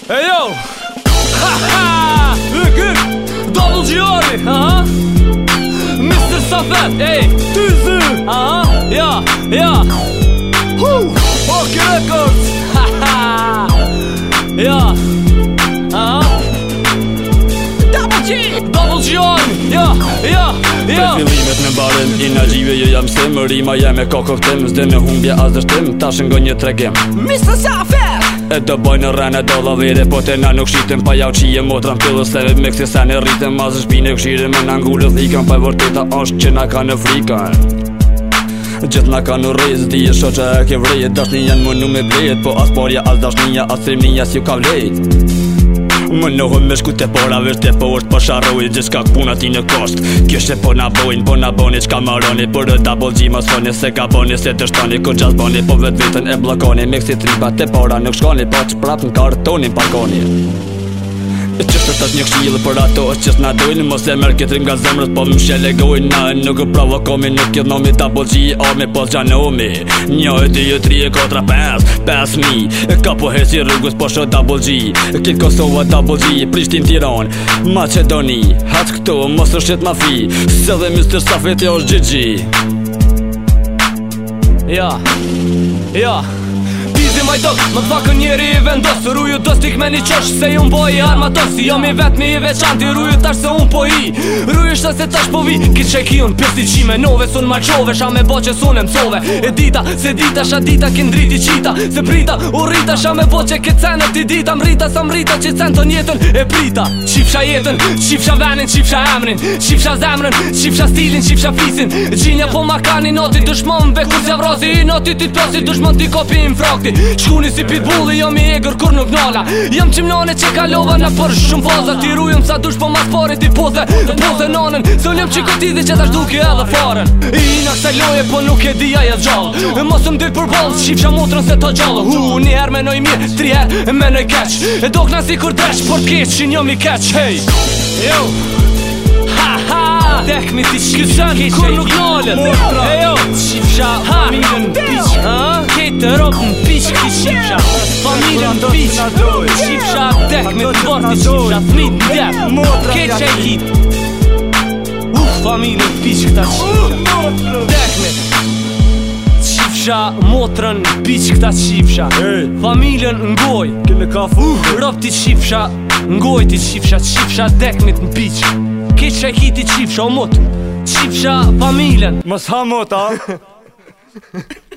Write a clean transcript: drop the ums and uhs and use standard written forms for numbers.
Hey yo! Ha-ha! Good! Double Giori! Mr. Safet! Hey! Tuzu! Ja! Fuck Records! Ha-ha! Ja! Double Giori! Ja! Fillimet në barën, energjive jo jam sim. Rima jeme ka koptim, s'de me humbje as dështim. Tash nga një tregim Mr. Safet! E do bojnë në rene do lavere, po te na nuk shqitim pa jau qije motran pillë seve me kësi se në rritëm. Mas shpine këshire me në ngullë thikën, pa e vërteta është që na ka në frikën. Gjithë na ka në rejtë, di e shoqe e ke vrejt. Dashnija në mënu me blejt, po as parja as dashnija as trimnija s'ju ka vlejt. Më nohëm me shku te pora vesh te port, po sharroj gjithka puna ti në kost. Kjeshe po na bojnë, po na boni qka maroni. Për e double G ma soni, se ka boni, se të shtoni. Ko qas boni, po vetë vetën e blokoni. Me kësi triba te pora nuk shkoni, po që prap në kartonin parkoni. Qështë tash një kshilë për ato është qës na dojnë. Mos e merë ketrim nga zemrës, po më shele gojnë. Na e nuk provokomi, nuk jetë nomi double G, armi po gjanomi. 1, 2, 3, 4, 5, 5.000 ka po hesi rrugës, po shë double G. Kitë Kosova double G, Prishtin Tiran, Macedoni. Hatë këto, mos është jetë mafi, se dhe Mr. Safet e është GG. Ja My dog, më t'fakën njeri i vendos. Ruju do stik me një qosh, se ju m'boj i armatos. Jam i vetmi i veçanti, ruju tash se unë po i. Ruju shta se tash po vi, ki që ki unë pjesi qime nove. Sun ma qove, sha me bo që sun e msove. E dita, se dita, sha dita, kin driti qita. Se prita, u rrita, sha me bo që ke cenët i dita. Mrita sa mrita që cen ton jetën e prita. Qifsha jetën, qifsha venin, qifsha emrin. Qifsha zemrën, qifsha stilin, qifsha fisin. Gjinja po ma ka një noti, dushmon ve kur s'ja vrasi. I noti ti t'plosi, dushmon ti kopi infrakti. Shkuni si pitbulli, jam i egur kur nuk nala. Jam qimnane që kalova në për shumë faza. Ti rujëm sa dush po mas pare ti poze nanën. Se jam që këtidi që tash duke edhe faren. I na kësaj loje po nuk e dija jetë gjallë. Mos më dyr për balë, shqipsha motrën se të gjallë. Njëher menoj mirë, 3 her menoj keq. E dokna si kur dresh, por keq që njëm i keq. Hey, yo, tek mi ti shkësan kur nuk nalën. E jo, qifsha familjen piq. Kejtë ropën piq ki qifsha. Familjen piq. Qifsha tek mi të borti qifsha. Thmit në dep, kejtë që i hit. Familjen piq këta qifsha. Tek mi qifsha motrën piq këta qifsha. Familjen ngoj, rop ti qifsha. Ngoj ti qifsha, qifsha tek mi të në piq. Keq që e hiti qifsha o mot. Qifsha familjen. Mos ha mot, a?